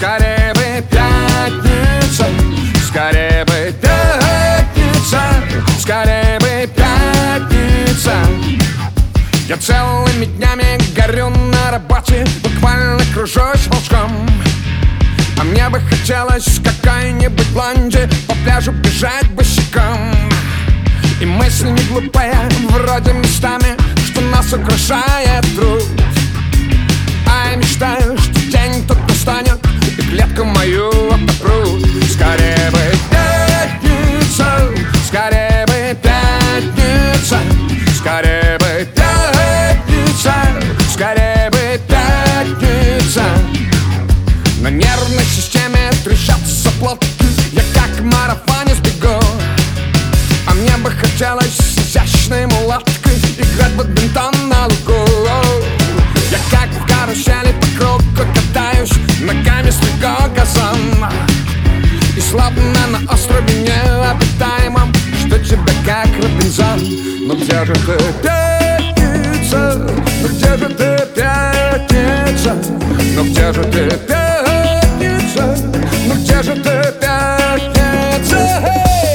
Скорее бы пятница, скорее бы пятница, скорее бы пятница. Я целыми днями горю на работе, буквально кружусь волчком. А мне бы хотелось в какой-нибудь блонде по пляжу бежать босиком. И мысли не глупые, вроде местами, что нас украшает труд. А я мечтаю, что день тут настанет и клетку мою отопрут. Скорее бы пятница, скорее бы пятница, скорее бы пятница, скорее бы пятница. На нервной системе трещат заплатки, я как в марафоне сбегу. А мне бы хотелось с изящной мулаткой играть в бадминтон на лугу. Я как в карусели по кругу катаюсь, ногами слегка газон. И словно на острове необитаемом жду тебя как Робинзон. Но где же ты, пятница? Ну где же ты, пятница? Ну где же ты, пятница? Ну где же ты, пятница?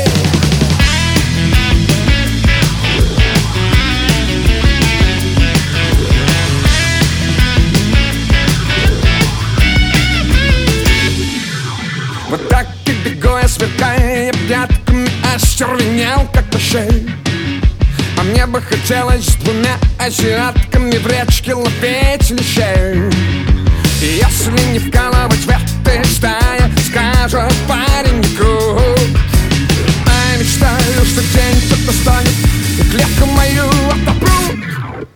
Вот так и бегу я, сверкая пятками, остервенел как Кощей. А мне бы хотелось с двумя азиатками в речке ловить лещей. И если не вкалывать в этой стае, скажет парень не крут. А я мечтаю, что день тут настанет и клетку мою отопрут.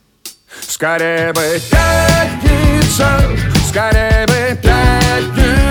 Скорее бы пятница, скорее бы пятница,